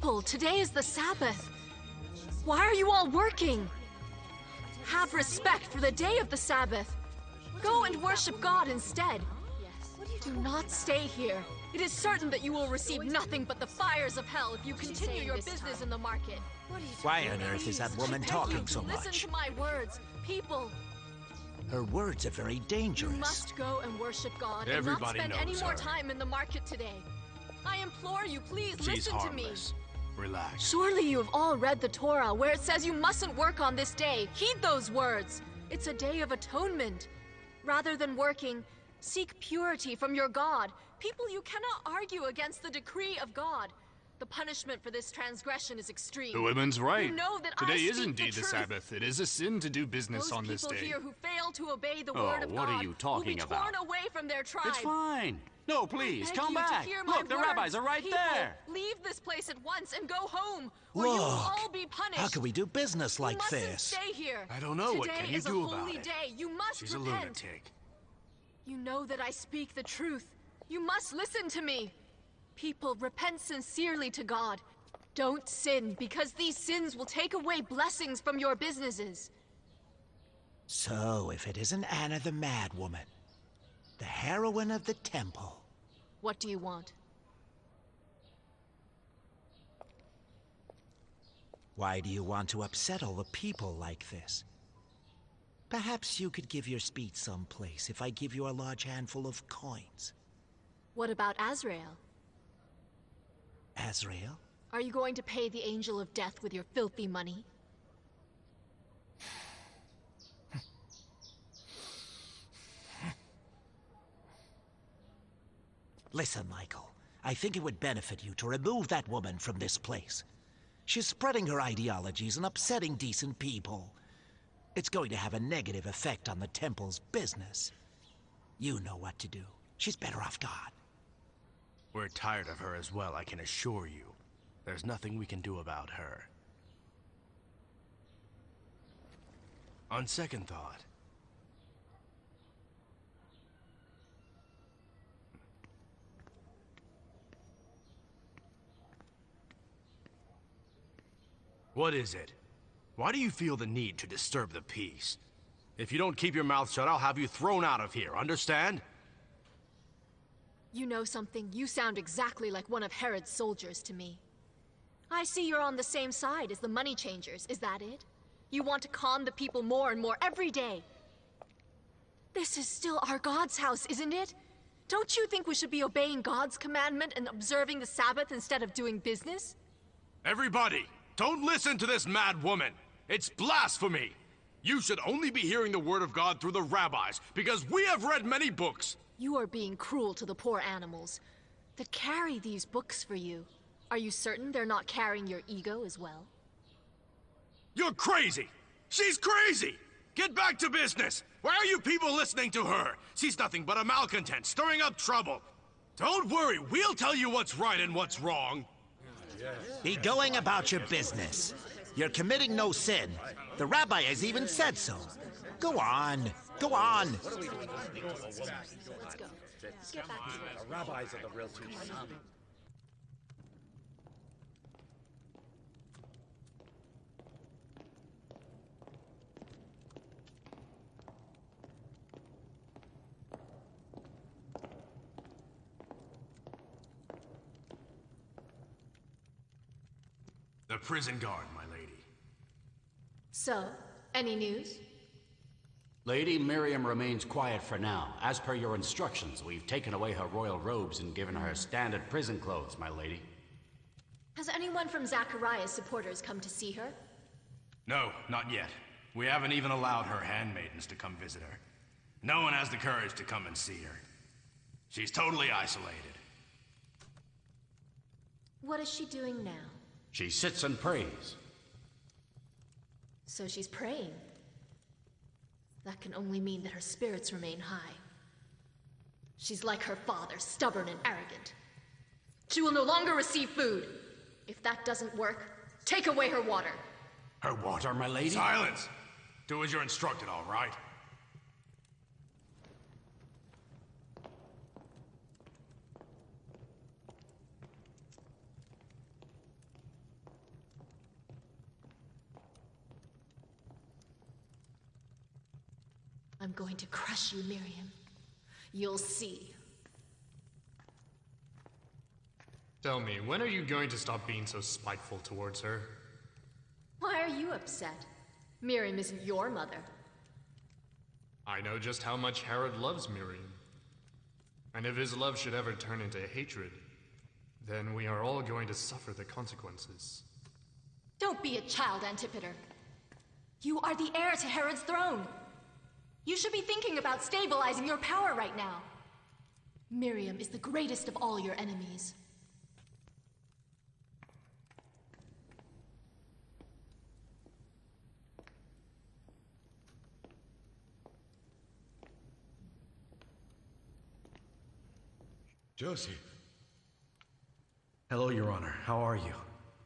People, today is the Sabbath. Why are you all working? Have respect for the day of the Sabbath. Go and worship God instead. Do not stay here. It is certain that you will receive nothing but the fires of hell if you continue your business in the market. Why on earth is that woman talking so much? Listen to my words. People, Her words are very you dangerous. must go and worship God Everybody and not spend knows any more her. time in the market today. I implore you, please She's listen to me. harmless. Relax. Surely you have all read the Torah where it says you mustn't work on this day. Heed those words. It's a day of atonement. Rather than working, seek purity from your God. People, you cannot argue against the decree of God. The punishment for this transgression is extreme. The woman's right. You know that Today I is speak indeed the truth. Sabbath. It is a sin to do business Those on this people day. here who fail to obey the Oh, word of what God are you talking will be torn about? away from their tribe. It's fine. No, please, Beg come you to back. hear my Look, the words. rabbis are right People, there. Leave this place at once and go home, or you will Look, all be punished. how can we do business like You mustn't this? stay here. I don't know. Today What can you is do a about holy it? day. You must She's a repent. lunatic. You know that I speak the truth. You must listen to me. People, repent sincerely to God. Don't sin, because these sins will take away blessings from your businesses. So, if it isn't Anna the Mad Woman, the heroine of the temple. What do you want? Why do you want to upset all the people like this? Perhaps you could give your speech someplace if I give you a large handful of coins. What about Azrael? Azrael? Are you going to pay the angel of death with your filthy money? Listen, Michael. I think it would benefit you to remove that woman from this place. She's spreading her ideologies and upsetting decent people. It's going to have a negative effect on the temple's business. You know what to do. She's better off gone. We're tired of her as well, I can assure you. There's nothing we can do about her. On second thought... What is it? Why do you feel the need to disturb the peace? If you don't keep your mouth shut, I'll have you thrown out of here, understand? You know something? You sound exactly like one of Herod's soldiers to me. I see you're on the same side as the money changers, is that it? You want to calm the people more and more every day. This is still our God's house, isn't it? Don't you think we should be obeying God's commandment and observing the Sabbath instead of doing business? Everybody, don't listen to this mad woman. It's blasphemy. You should only be hearing the word of God through the rabbis, because we have read many books. You are being cruel to the poor animals that carry these books for you. Are you certain they're not carrying your ego as well? You're crazy! She's crazy! Get back to business! Why are you people listening to her? She's nothing but a malcontent, stirring up trouble. Don't worry, we'll tell you what's right and what's wrong. Be going about your business. You're committing no sin. The rabbi has even said so. Go on. Go on. Let's go. Let's get back to it. The rabbis are the real two. The prison guard, my lady. So, any news? Lady Miriam remains quiet for now. As per your instructions, we've taken away her royal robes and given her standard prison clothes, my lady. Has anyone from Zachariah's supporters come to see her? No, not yet. We haven't even allowed her handmaidens to come visit her. No one has the courage to come and see her. She's totally isolated. What is she doing now? She sits and prays. So she's praying. That can only mean that her spirits remain high. She's like her father, stubborn and arrogant. She will no longer receive food. If that doesn't work, take away her water. Her water, my lady? Silence! Do as you're instructed, all right? I'm going to crush you, Miriam. You'll see. Tell me, when are you going to stop being so spiteful towards her? Why are you upset? Miriam isn't your mother. I know just how much Herod loves Miriam. And if his love should ever turn into hatred, then we are all going to suffer the consequences. Don't be a child, Antipater. You are the heir to Herod's throne. You should be thinking about stabilizing your power right now. Miriam is the greatest of all your enemies. Joseph. Hello, Your Honor. How are you?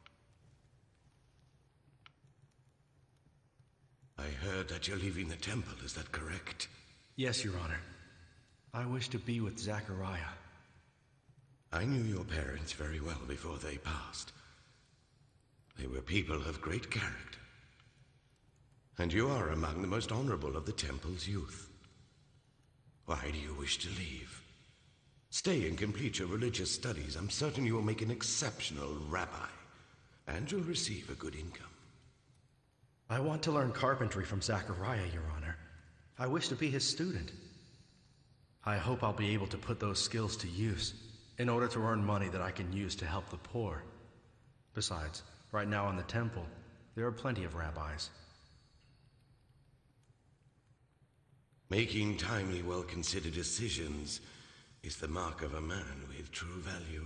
I heard that you're leaving the temple, is that correct? Yes, Your Honor. I wish to be with Zachariah. I knew your parents very well before they passed. They were people of great character. And you are among the most honorable of the temple's youth. Why do you wish to leave? Stay and complete your religious studies. I'm certain you will make an exceptional rabbi, and you'll receive a good income. I want to learn carpentry from Zachariah, Your Honor. I wish to be his student. I hope I'll be able to put those skills to use in order to earn money that I can use to help the poor. Besides, right now in the temple, there are plenty of rabbis. Making timely, well-considered decisions is the mark of a man with true value.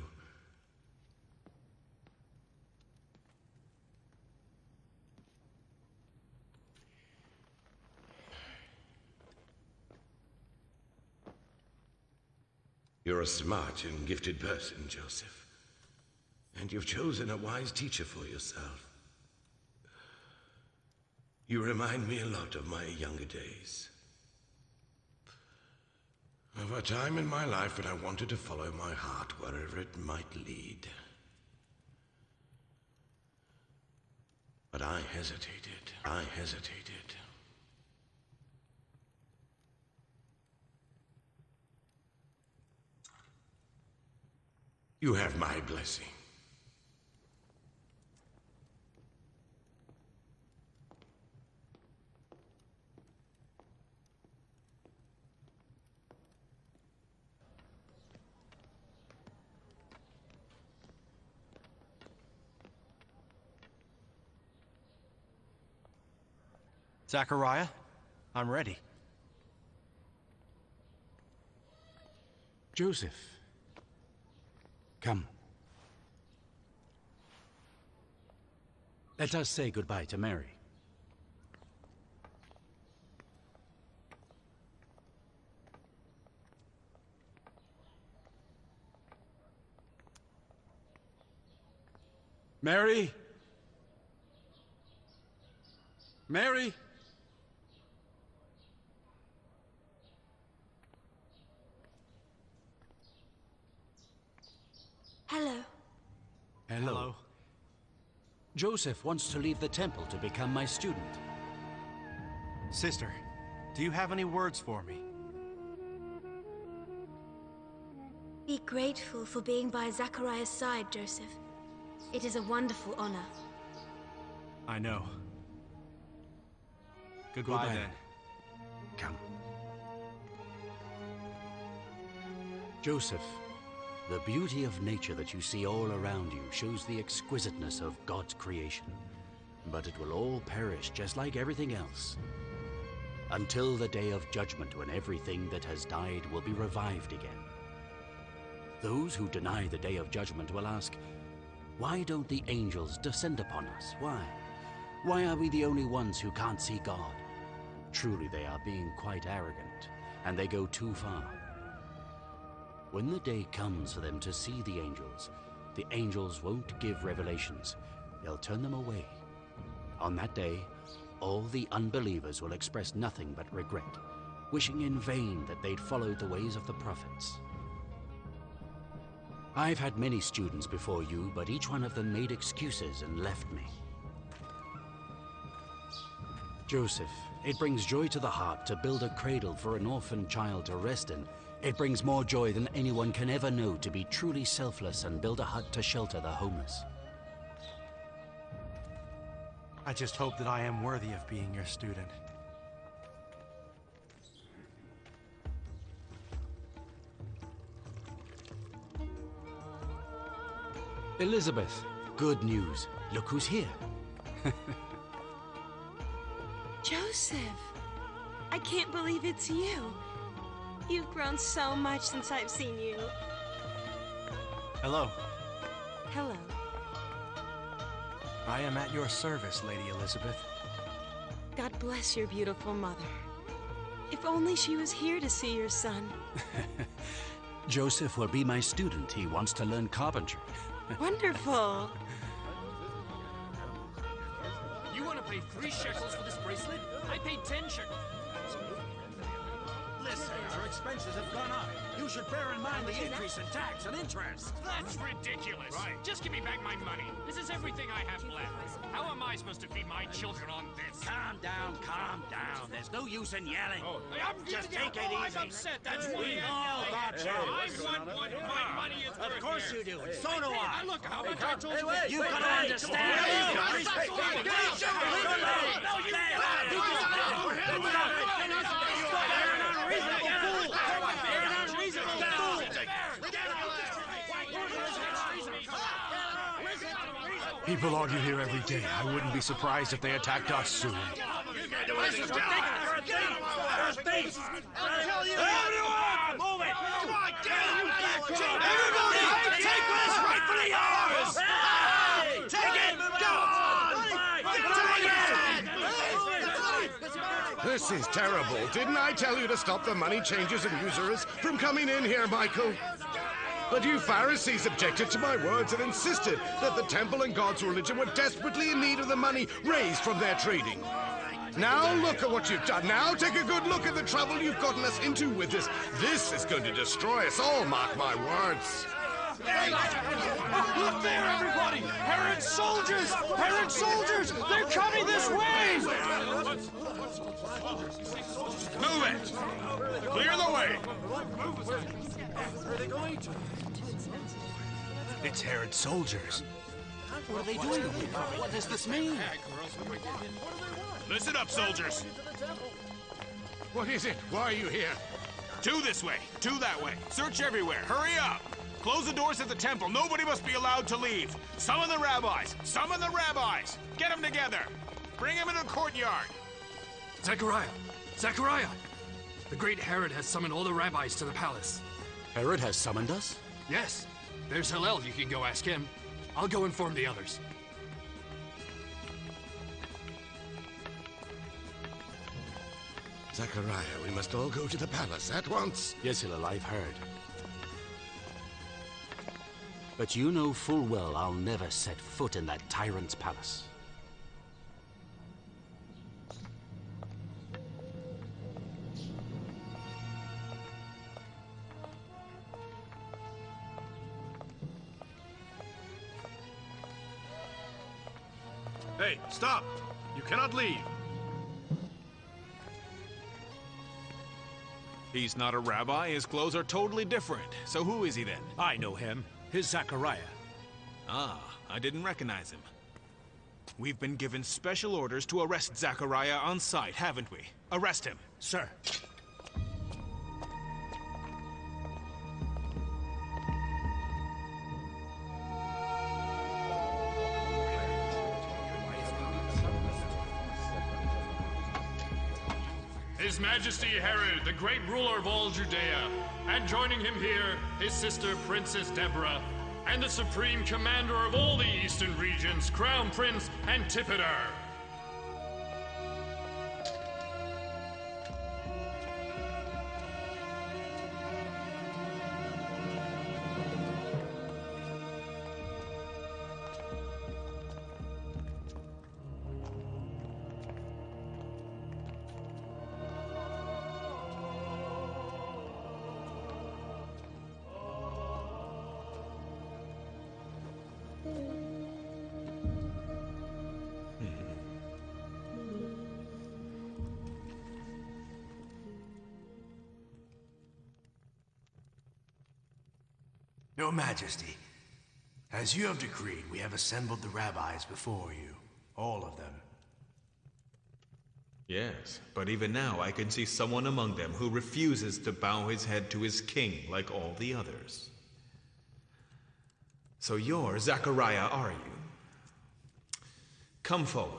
You're a smart and gifted person, Joseph. And you've chosen a wise teacher for yourself. You remind me a lot of my younger days. Of a time in my life when I wanted to follow my heart wherever it might lead. But I hesitated. You have my blessing. Zachariah, I'm ready. Joseph. Come. Let us say goodbye to Mary. Mary? Mary? Hello. Hello. Joseph wants to leave the temple to become my student. Sister, do you have any words for me? Be grateful for being by Zachariah's side, Joseph. It is a wonderful honor. I know. Goodbye then. Come. Joseph, the beauty of nature that you see all around you shows the exquisiteness of God's creation. But it will all perish just like everything else. Until the day of judgment when everything that has died will be revived again. Those who deny the day of judgment will ask, why don't the angels descend upon us? Why? Why are we the only ones who can't see God? Truly they are being quite arrogant, and they go too far. When the day comes for them to see the angels won't give revelations. They'll turn them away. On that day, all the unbelievers will express nothing but regret, wishing in vain that they'd followed the ways of the prophets. I've had many students before you, but each one of them made excuses and left me. Joseph, it brings joy to the heart to build a cradle for an orphan child to rest in. It brings more joy than anyone can ever know to be truly selfless and build a hut to shelter the homeless. I just hope that I am worthy of being your student. Elizabeth, good news. Look who's here. Joseph! I can't believe it's you. You've grown so much since I've seen you. Hello. Hello. I am at your service, Lady Elizabeth. God bless your beautiful mother. If only she was here to see your son. Joseph will be my student. He wants to learn carpentry. Wonderful. You want to pay 3 shekels for this bracelet? I paid 10 shekels. Listen, our expenses have gone up. You should bear in mind the increase in tax and interest. That's ridiculous. Right. Just give me back my money. This is everything I have left. How am I supposed to feed my children on this? Calm down, calm down. There's no use in yelling. Oh, Just take it easy. I'm upset, that's why. We all got you. I want what my money is worth. Of course you do, and so do I. Look, how much I told you. You gotta understand. People argue here every day. I wouldn't be surprised if they attacked us soon. This is terrible. Didn't I tell you to stop the money changers and usurers from coming in here, Michael? But you Pharisees objected to my words and insisted that the temple and God's religion were desperately in need of the money raised from their trading. Now look at what you've done. Now take a good look at the trouble you've gotten us into with this. This is going to destroy us all, mark my words. Look there, everybody! Herod's soldiers! Herod's soldiers! They're coming this way! Move it! Clear the way! Where are they going to? It's Herod's soldiers. What are they doing? What does this mean? Listen up, soldiers. What is it? Why are you here? 2 this way, 2 that way. Search everywhere. Hurry up! Close the doors at the temple. Nobody must be allowed to leave. Summon the rabbis! Summon the rabbis! Get them together! Bring them in the courtyard! Zechariah! Zechariah! The great Herod has summoned all the rabbis to the palace. Herod has summoned us? Yes. There's Hillel. You can go ask him. I'll go inform the others. Zechariah, we must all go to the palace at once. Yes, Hillel, I've heard. But you know full well I'll never set foot in that tyrant's palace. Hey, stop! You cannot leave. He's not a rabbi. His clothes are totally different. So who is he then? I know him. His Zachariah. Ah, I didn't recognize him. We've been given special orders to arrest Zachariah on sight, haven't we? Arrest him. Sir. His Majesty Herod, the great ruler of all Judea, and joining him here, his sister Princess Deborah, and the supreme commander of all the eastern regions, Crown Prince Antipater. Your Majesty, as you have decreed, we have assembled the rabbis before you. All of them. Yes, but even now I can see someone among them who refuses to bow his head to his king like all the others. So you're Zachariah, are you? Come forward.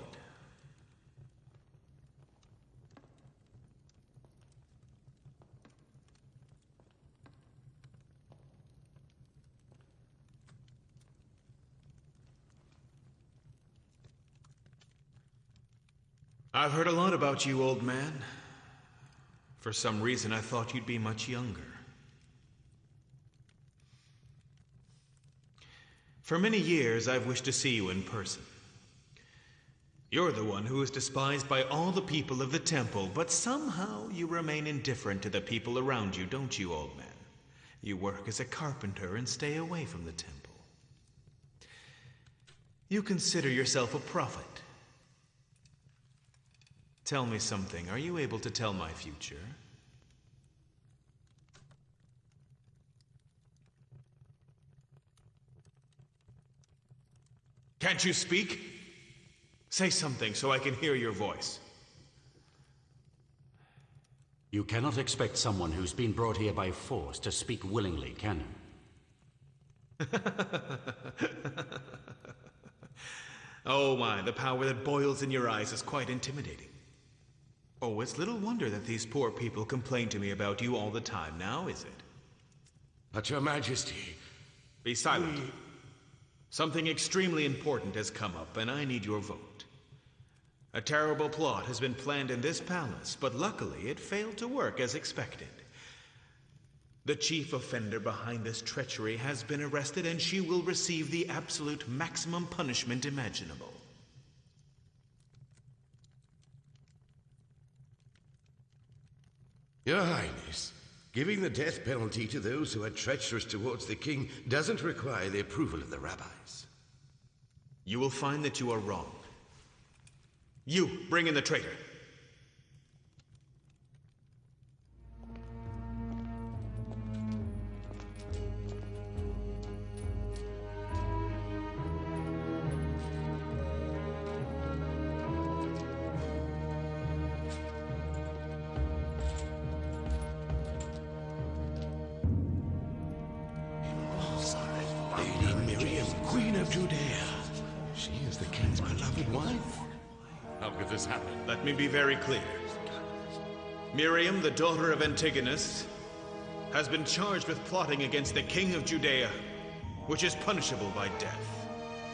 I've heard a lot about you, old man. For some reason, I thought you'd be much younger. For many years, I've wished to see you in person. You're the one who is despised by all the people of the temple, but somehow you remain indifferent to the people around you, don't you, old man? You work as a carpenter and stay away from the temple. You consider yourself a prophet. Tell me something. Are you able to tell my future? Can't you speak? Say something so I can hear your voice. You cannot expect someone who's been brought here by force to speak willingly, can you? Oh my, the power that boils in your eyes is quite intimidating. Oh, it's little wonder that these poor people complain to me about you all the time now, is it? But your Majesty... Be silent. Something extremely important has come up, and I need your vote. A terrible plot has been planned in this palace, but luckily it failed to work as expected. The chief offender behind this treachery has been arrested, and she will receive the absolute maximum punishment imaginable. Your Highness, giving the death penalty to those who are treacherous towards the king doesn't require the approval of the rabbis. You will find that you are wrong. You, bring in the traitor. Lady Miriam, Queen of Judea. She is the king's beloved wife. How could this happen? Let me be very clear. Miriam, the daughter of Antigonus, has been charged with plotting against the king of Judea, which is punishable by death.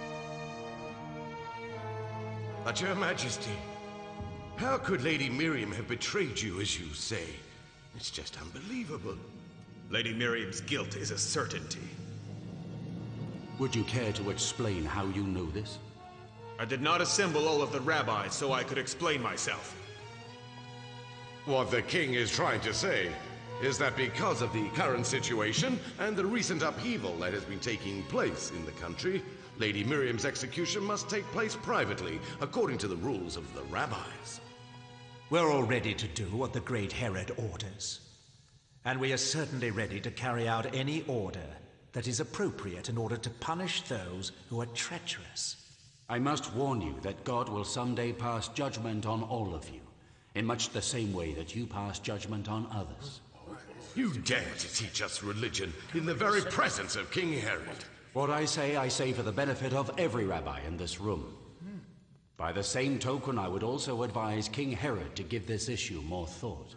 But your Majesty, how could Lady Miriam have betrayed you as you say? It's just unbelievable. Lady Miriam's guilt is a certainty. Would you care to explain how you know this? I did not assemble all of the rabbis so I could explain myself. What the king is trying to say is that because of the current situation and the recent upheaval that has been taking place in the country, Lady Miriam's execution must take place privately, according to the rules of the rabbis. We're all ready to do what the Great Herod orders. And we are certainly ready to carry out any order that is appropriate in order to punish those who are treacherous. I must warn you that God will someday pass judgment on all of you, in much the same way that you pass judgment on others. You dare to teach us religion in the very presence of King Herod. What I say for the benefit of every rabbi in this room. By the same token, I would also advise King Herod to give this issue more thought.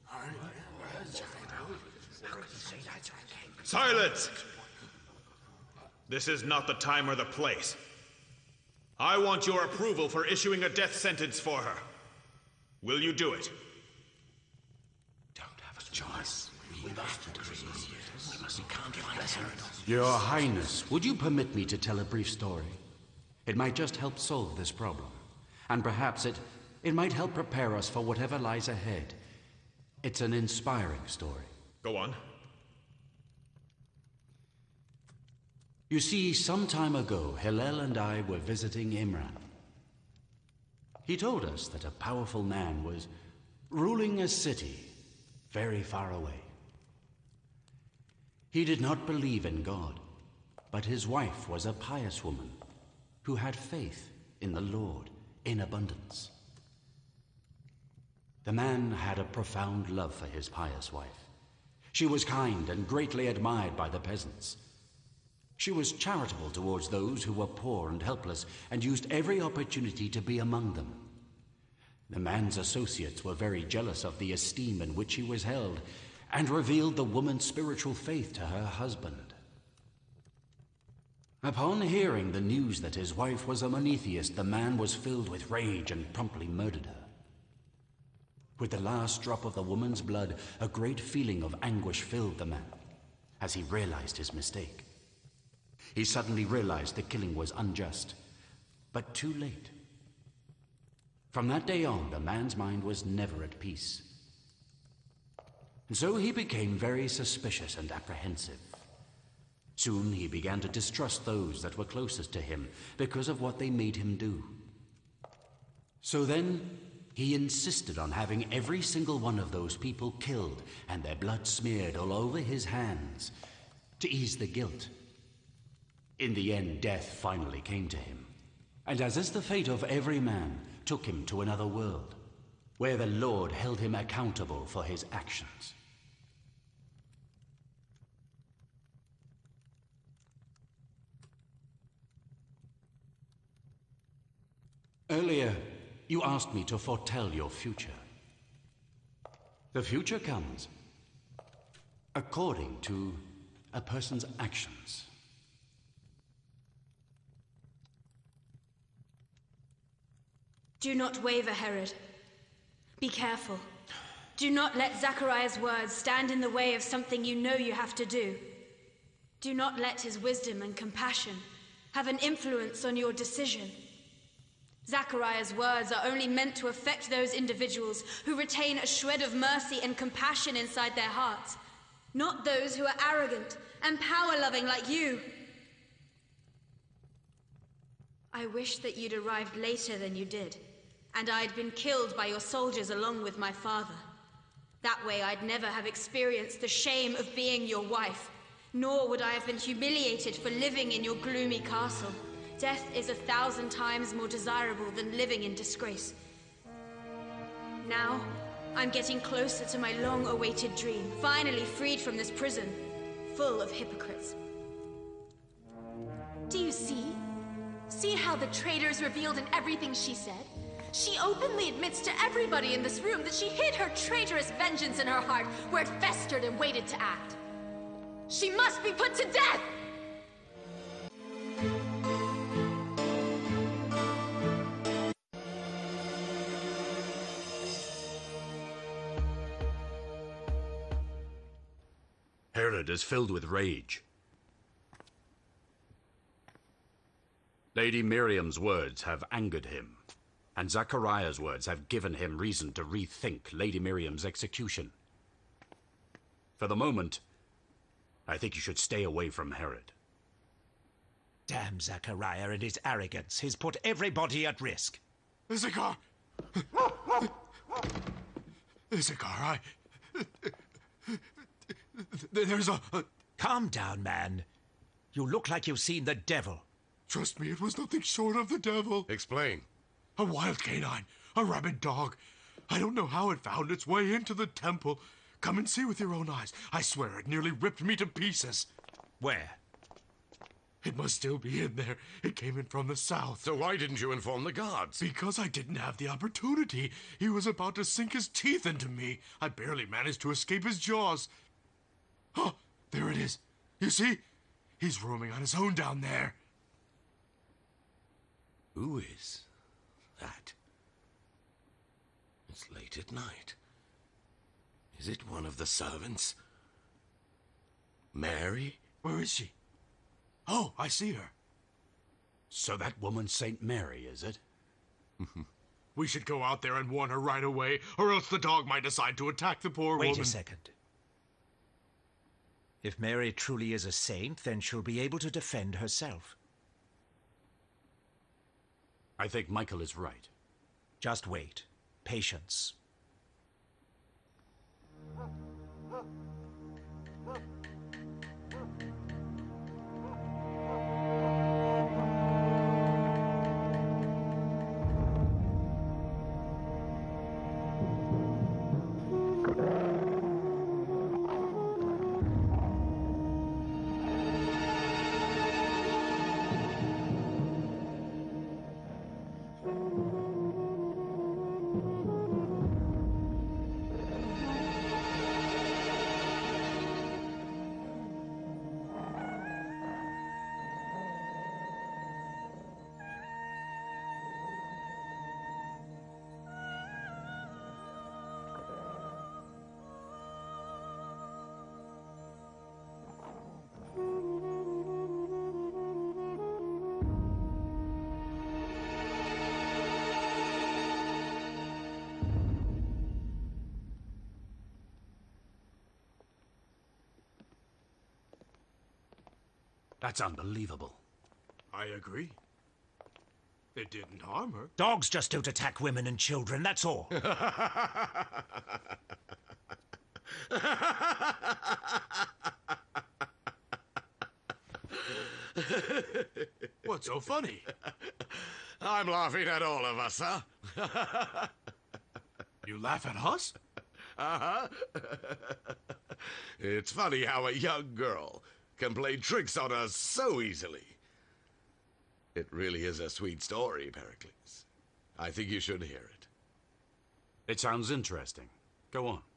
Silence! This is not the time or the place. I want your approval for issuing a death sentence for her. Will you do it? Don't have a choice. We must can't find Herod. Your Highness, would you permit me to tell a brief story? It might just help solve this problem. And perhaps it might help prepare us for whatever lies ahead. It's an inspiring story. Go on. You see, some time ago, Hillel and I were visiting Imran. He told us that a powerful man was ruling a city very far away. He did not believe in God, But his wife was a pious woman who had faith in the Lord in abundance. The man had a profound love for his pious wife. She was kind and greatly admired by the peasants. She was charitable towards those who were poor and helpless, and used every opportunity to be among them. The man's associates were very jealous of the esteem in which he was held, and revealed the woman's spiritual faith to her husband. Upon hearing the news that his wife was a monotheist, the man was filled with rage and promptly murdered her. With the last drop of the woman's blood, a great feeling of anguish filled the man as he realized his mistake. He suddenly realized the killing was unjust, but too late. From that day on, the man's mind was never at peace. And so he became very suspicious and apprehensive. Soon he began to distrust those that were closest to him because of what they made him do. So then, he insisted on having every single one of those people killed and their blood smeared all over his hands to ease the guilt. In the end, death finally came to him, and as is the fate of every man, took him to another world, where the Lord held him accountable for his actions. Earlier, you asked me to foretell your future. The future comes according to a person's actions. Do not waver, Herod. Be careful. Do not let Zachariah's words stand in the way of something you know you have to do. Do not let his wisdom and compassion have an influence on your decision. Zachariah's words are only meant to affect those individuals who retain a shred of mercy and compassion inside their hearts, not those who are arrogant and power-loving like you. I wish that you'd arrived later than you did, and I'd been killed by your soldiers along with my father. That way I'd never have experienced the shame of being your wife, nor would I have been humiliated for living in your gloomy castle. Death is 1,000 times more desirable than living in disgrace. Now, I'm getting closer to my long-awaited dream, finally freed from this prison, full of hypocrites. Do you see? See how the traitor is revealed in everything she said? She openly admits to everybody in this room that she hid her traitorous vengeance in her heart, where it festered and waited to act. She must be put to death! Herod is filled with rage. Lady Miriam's words have angered him, and Zachariah's words have given him reason to rethink Lady Miriam's execution. For the moment, I think you should stay away from Herod. Damn Zachariah and his arrogance. He's put everybody at risk. Issachar! Issachar, there's a... Calm down, man. You look like you've seen the devil. Trust me, it was nothing short of the devil. Explain. A wild canine, a rabid dog. I don't know how it found its way into the temple. Come and see with your own eyes. I swear it nearly ripped me to pieces. Where? It must still be in there. It came in from the south. So why didn't you inform the guards? Because I didn't have the opportunity. He was about to sink his teeth into me. I barely managed to escape his jaws. Oh, there it is. You see? He's roaming on his own down there. Who is that? It's late at night. Is it one of the servants? Mary? Where is she? Oh, I see her. So that woman's Saint Mary, is it? We should go out there and warn her right away, or else the dog might decide to attack the poor woman. Wait a second. If Mary truly is a saint, then she'll be able to defend herself. I think Michael is right. Just wait. Patience. That's unbelievable. I agree. It didn't harm her. Dogs just don't attack women and children, that's all. What's so funny? I'm laughing at all of us, sir. You laugh at us? Uh-huh. It's funny how a young girl can play tricks on us so easily. It really is a sweet story, Pericles. I think you should hear it. It sounds interesting. Go on.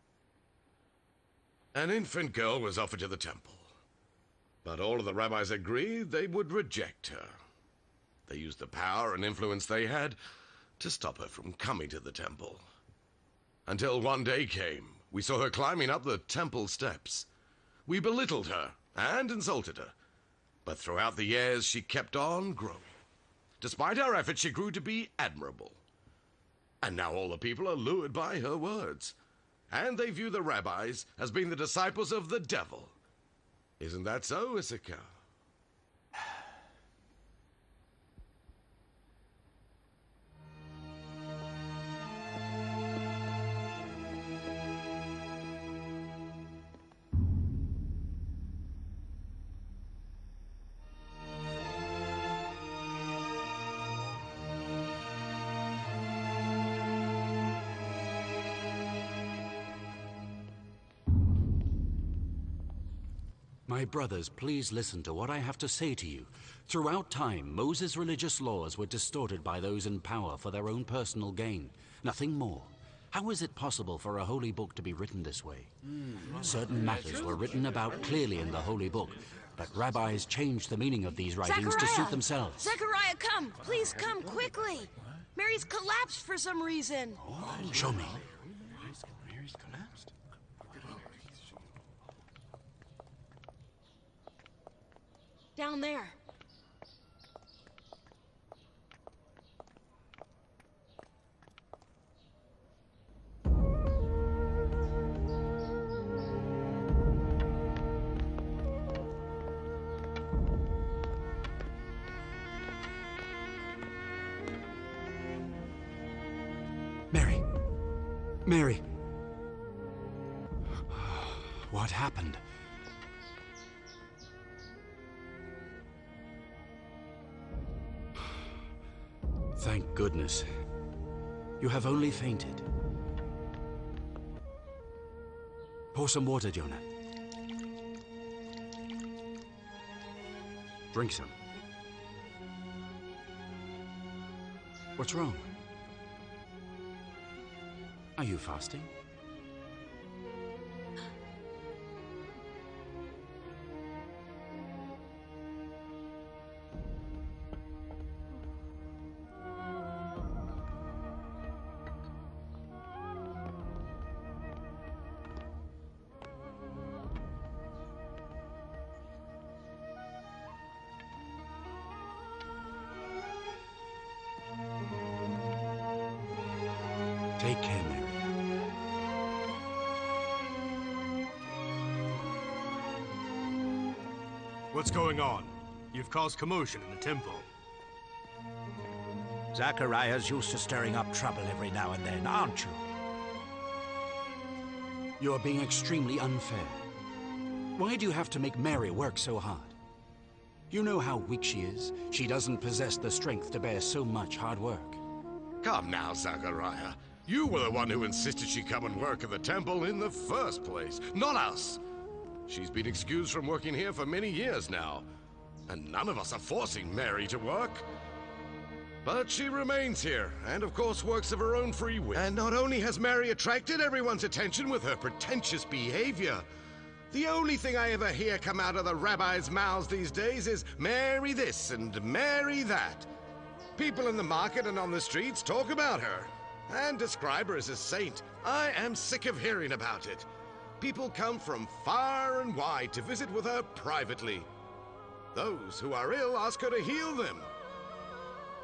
An infant girl was offered to the temple. But all of the rabbis agreed they would reject her. They used the power and influence they had to stop her from coming to the temple. Until one day came, we saw her climbing up the temple steps. We belittled her and insulted her. But throughout the years, she kept on growing. Despite our efforts, she grew to be admirable. And now all the people are lured by her words. And they view the rabbis as being the disciples of the devil. Isn't that so, Issachar? My brothers, please listen to what I have to say to you. Throughout time, Moses' religious laws were distorted by those in power for their own personal gain. Nothing more. How is it possible for a holy book to be written this way? Certain matters were written about clearly in the holy book, but rabbis changed the meaning of these writings to suit themselves. Zechariah, come! Please come, quickly! Mary's collapsed for some reason. Show me. Down there. Mary. Mary. What happened? Thank goodness. You have only fainted. Pour some water, Jonah. Drink some. What's wrong? Are you fasting? Take care, Mary. What's going on? You've caused commotion in the temple. Zachariah's used to stirring up trouble every now and then, aren't you? You are being extremely unfair. Why do you have to make Mary work so hard? You know how weak she is. She doesn't possess the strength to bear so much hard work. Come now, Zachariah. You were the one who insisted she come and work at the temple in the first place, not us. She's been excused from working here for many years now, and none of us are forcing Mary to work. But she remains here, and of course works of her own free will. And not only has Mary attracted everyone's attention with her pretentious behavior, the only thing I ever hear come out of the rabbis' mouths these days is Mary this and Mary that. People in the market and on the streets talk about her, and describe her as a saint. I am sick of hearing about it. People come from far and wide to visit with her privately. Those who are ill ask her to heal them.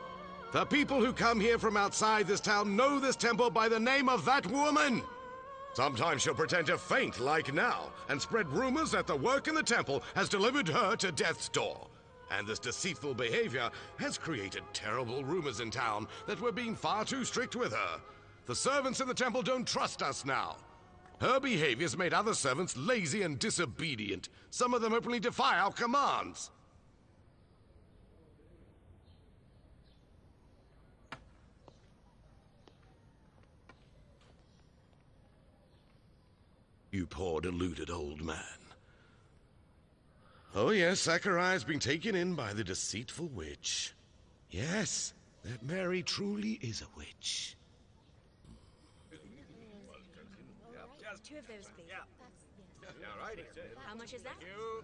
The people who come here from outside this town know this temple by the name of that woman. Sometimes she'll pretend to faint, like now, and spread rumors that the work in the temple has delivered her to death's door. And this deceitful behavior has created terrible rumors in town that we're being far too strict with her. The servants in the temple don't trust us now. Her behavior's made other servants lazy and disobedient. Some of them openly defy our commands. You poor deluded old man. Oh yes, Zachariah's been taken in by the deceitful witch. Yes, that Mary truly is a witch. Two of those, please. How much is that?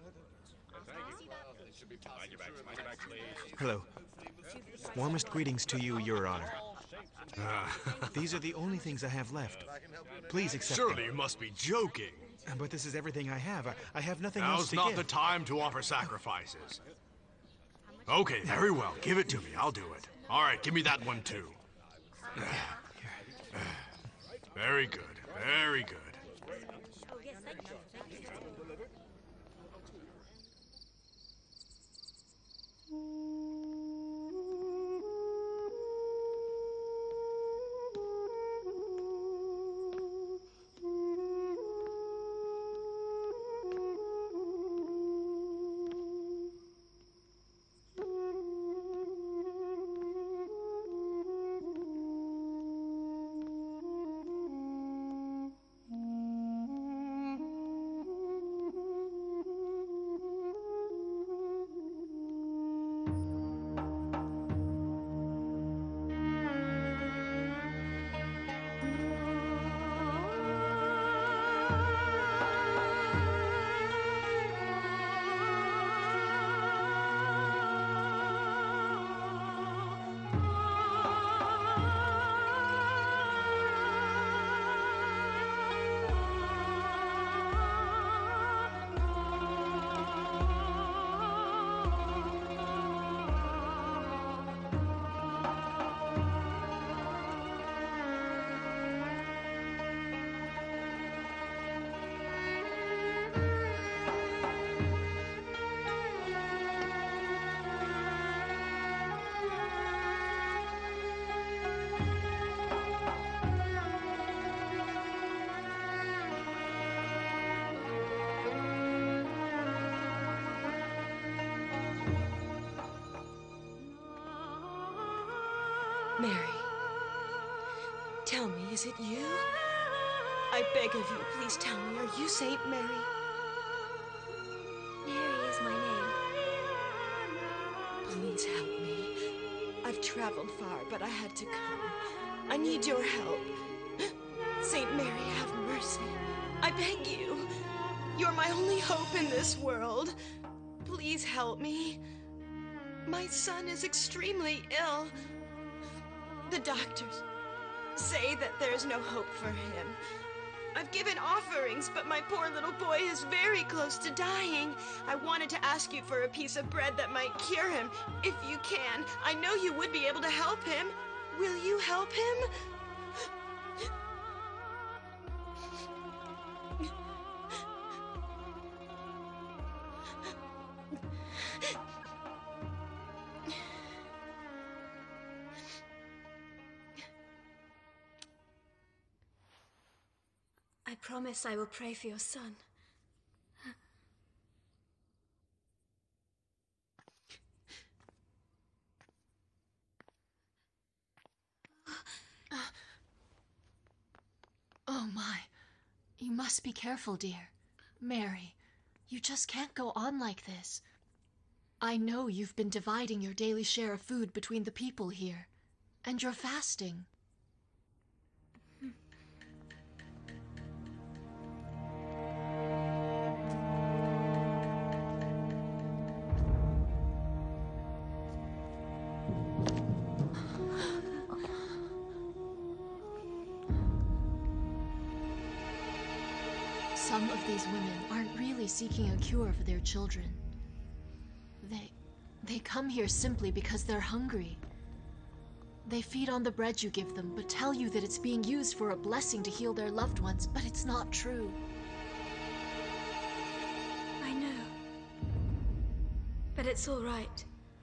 Hello. Warmest greetings to you, Your Honor. These are the only things I have left. Please accept Surely them. you must be joking. But this is everything I have. I have nothing else Now's to not give. the time to offer sacrifices. Okay, very well. Give it to me. I'll do it. All right, give me that one too. Very good. Very good. Oh, yes, thank you. Thank you. Mary, tell me, is it you? I beg of you, please tell me, are you Saint Mary? Mary is my name. Please help me. I've traveled far, but I had to come. I need your help. Saint Mary, have mercy. I beg you. You're my only hope in this world. Please help me. My son is extremely ill. The doctors say that there's no hope for him. I've given offerings, but my poor little boy is very close to dying. I wanted to ask you for a piece of bread that might cure him. If you can, I know you would be able to help him. Will you help him? I promise I will pray for your son. Oh my. You must be careful, dear. Mary, you just can't go on like this. I know you've been dividing your daily share of food between the people here, and you're fasting. Some of these women aren't really seeking a cure for their children. They come here simply because they're hungry. They feed on the bread you give them, but tell you that it's being used for a blessing to heal their loved ones, but it's not true. I know. But it's all right.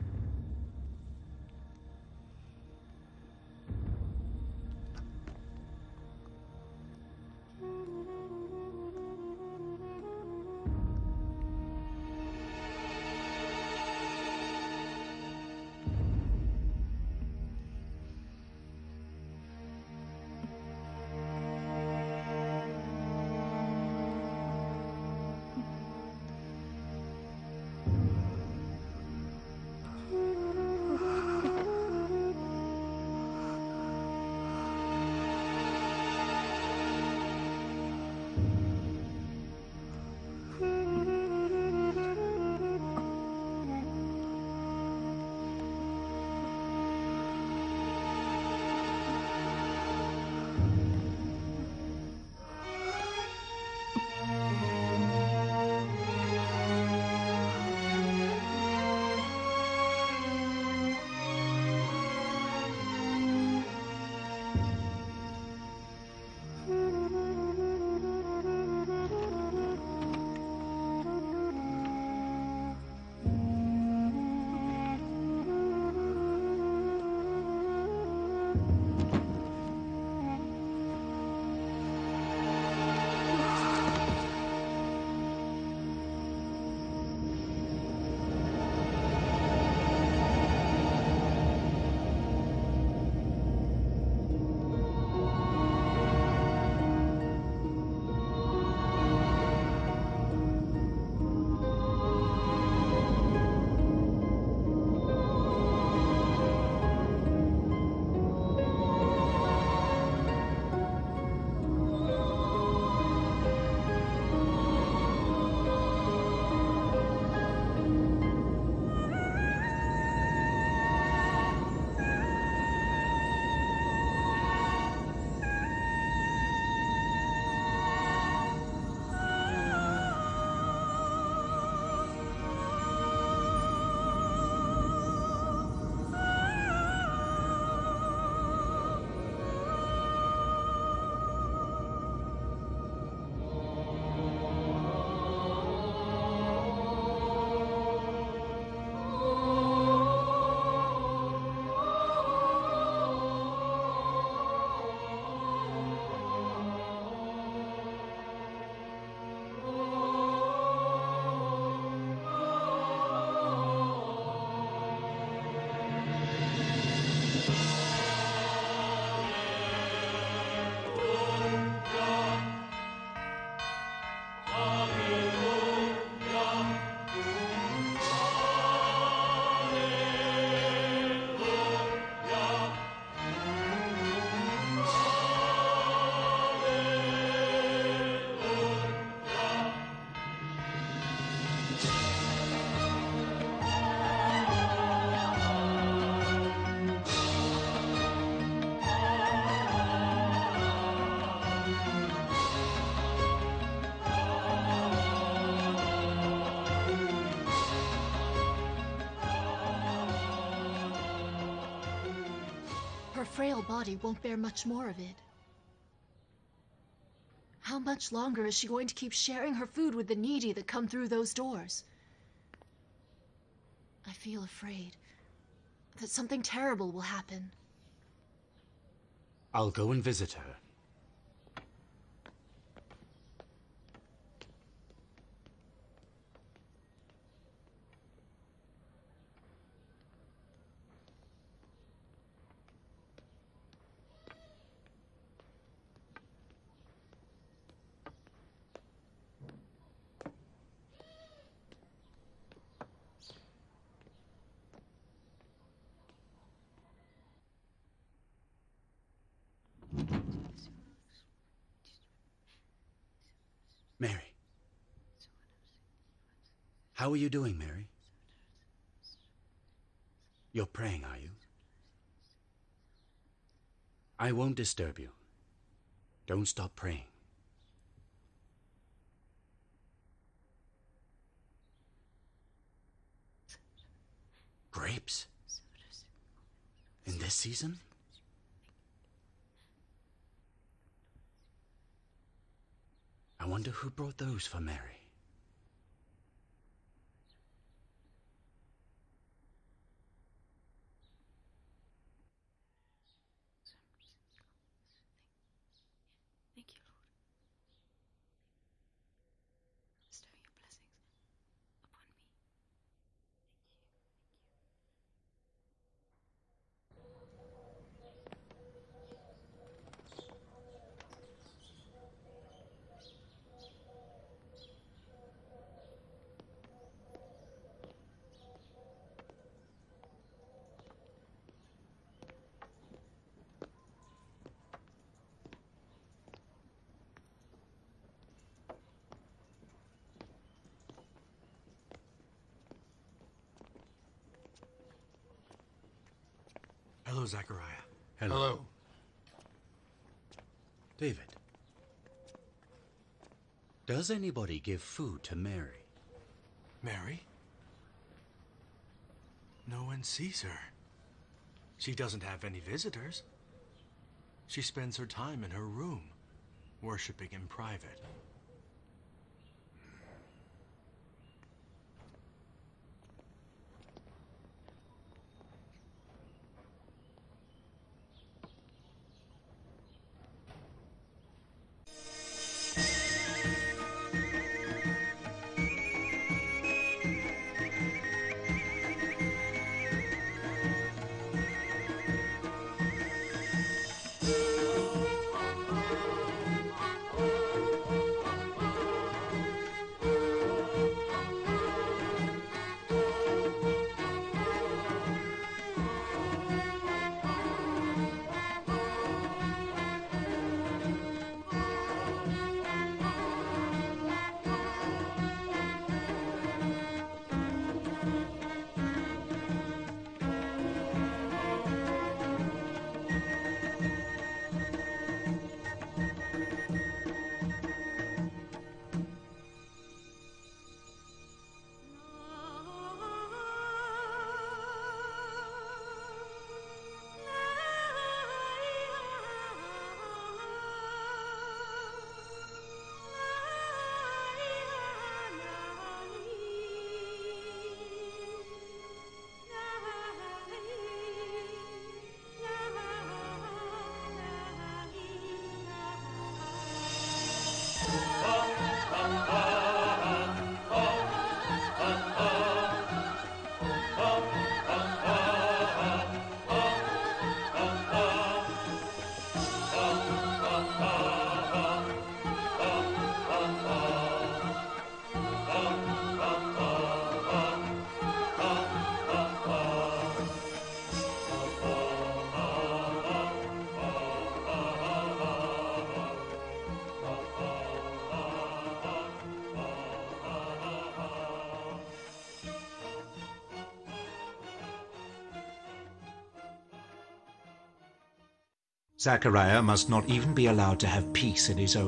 Her frail body won't bear much more of it. How much longer is she going to keep sharing her food with the needy that come through those doors? I feel afraid that something terrible will happen. I'll go and visit her. Mary. How are you doing, Mary? You're praying, are you? I won't disturb you. Don't stop praying. Grapes? In this season? I wonder who brought those for Mary. Thank you, Lord. Bestow your blessings upon me. Hello, Zachariah. Hello. David. Does anybody give food to Mary? Mary? No one sees her. She doesn't have any visitors. She spends her time in her room, worshiping in private. Zachariah must not even be allowed to have peace in his own